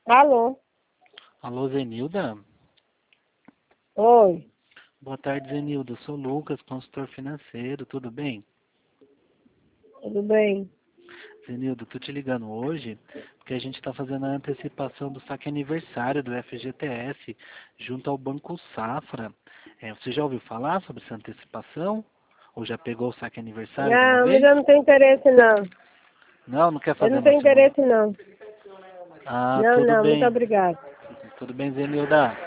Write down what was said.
Alô? Alô, Zenilda? Oi, Boa tarde, Zenilda. Eu sou o Lucas, consultor financeiro. Tudo bem? tudo bem? Zenilda, tô te ligando hoje porque a gente está fazendo a antecipação do saque aniversário do FGTS junto ao Banco Safra. Você já ouviu falar sobre essa antecipação? Ou já pegou o saque aniversário de uma Não, mas vez? eu não tenho interesse não. Não, não quer Eu fazer não uma tenho simulação? interesse não. Ah, Não, tudo não, muito bem. obrigada. Tudo bem, Zenilda.